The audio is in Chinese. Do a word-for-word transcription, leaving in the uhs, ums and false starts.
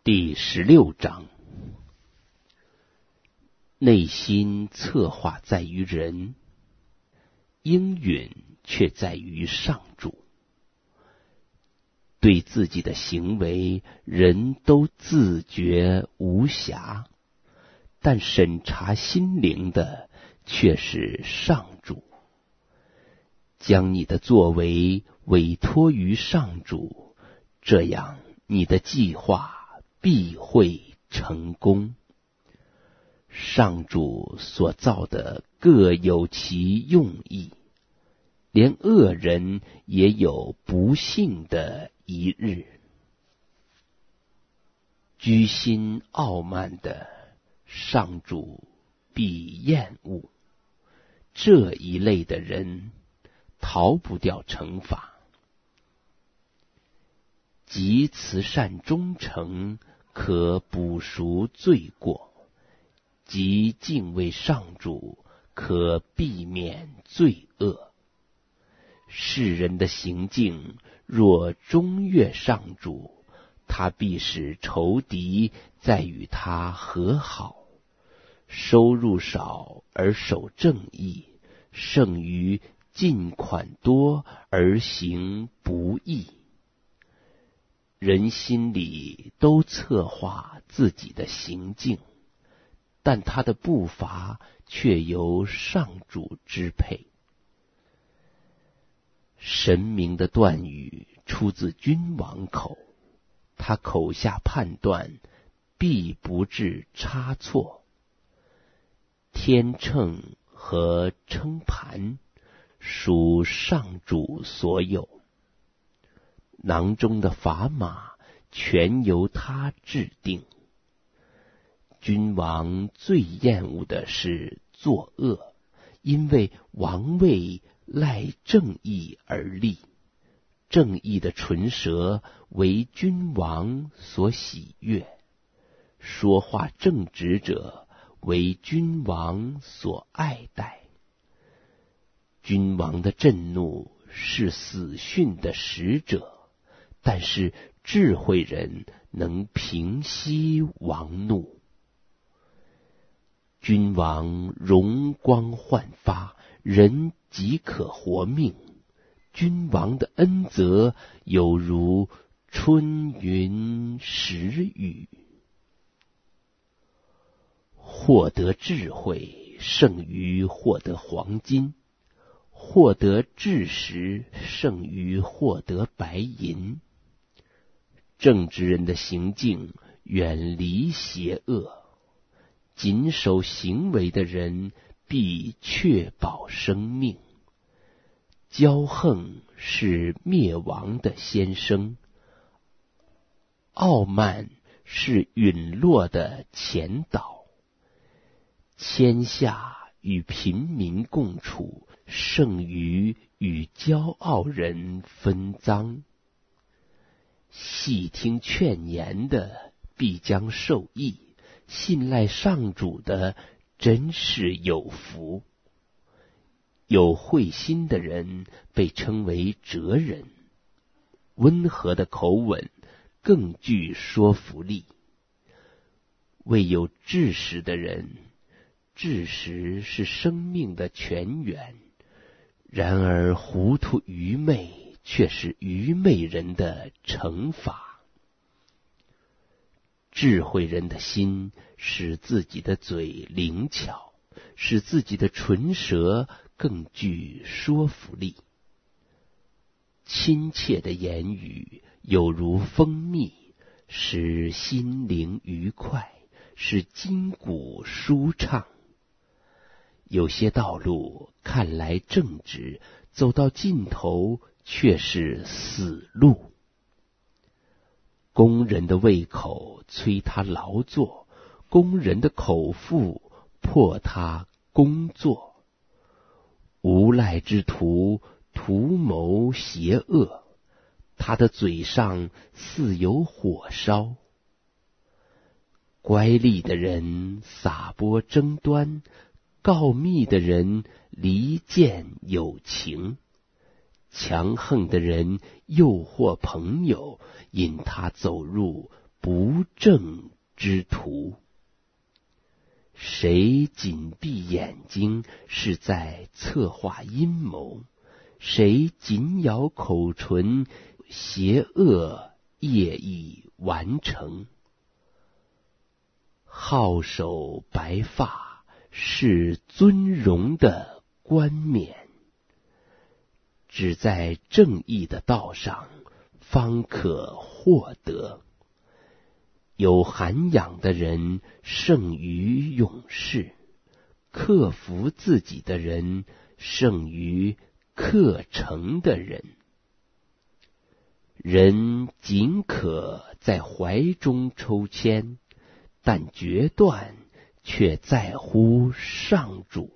第十六章，内心策划在于人，应允却在于上主。对自己的行为，人都自觉无瑕，但审查心灵的却是上主。将你的作为委托于上主，这样你的计划必会成功。上主所造的各有其用意，连恶人也有不幸的一日。居心傲慢的，上主必厌恶。这一类的人逃不掉惩罚。极慈善忠诚，可补赎罪过；极敬畏上主，可避免罪恶。世人的行径若中悦上主，他必使仇敌再与他和好。收入少而守正义，胜于进款多而行不义。人心里都策划自己的行径，但他的步伐却由上主支配。神明的断语出自君王口，他口下判断必不致差错。天秤和称盘属上主所有，囊中的砝码全由他制定。君王最厌恶的是作恶，因为王位赖正义而立，正义的唇舌为君王所喜悦，说话正直者为君王所爱戴。君王的震怒是死讯的使者，但是智慧人能平息王怒。君王容光焕发，人即可活命。君王的恩泽有如春云时雨。获得智慧胜于获得黄金，获得知识胜于获得白银。正直人的行径远离邪恶，谨守行为的人必确保生命。骄横是灭亡的先声，傲慢是陨落的前导。天下与平民共处，胜于与骄傲人分赃。细听劝言的必将受益，信赖上主的真是有福。有慧心的人被称为哲人，温和的口吻更具说服力。为有知识的人，知识是生命的泉源，然而糊涂愚昧却是愚昧人的惩罚。智慧人的心使自己的嘴灵巧，使自己的唇舌更具说服力。亲切的言语有如蜂蜜，使心灵愉快，使筋骨舒畅。有些道路看来正直，走到尽头却是死路。工人的胃口催他劳作，工人的口腹迫他工作。无赖之徒图谋邪恶，他的嘴上似有火烧。乖戾的人撒播争端，告密的人离间友情。强横的人诱惑朋友，引他走入不正之徒。谁紧闭眼睛是在策划阴谋，谁紧咬口唇，邪恶业已完成。皓首白发是尊荣的冠冕，只在正义的道上方可获得。有涵养的人胜于勇士，克服自己的人胜于克成的人。人仅可在怀中抽签，但决断却在乎上主。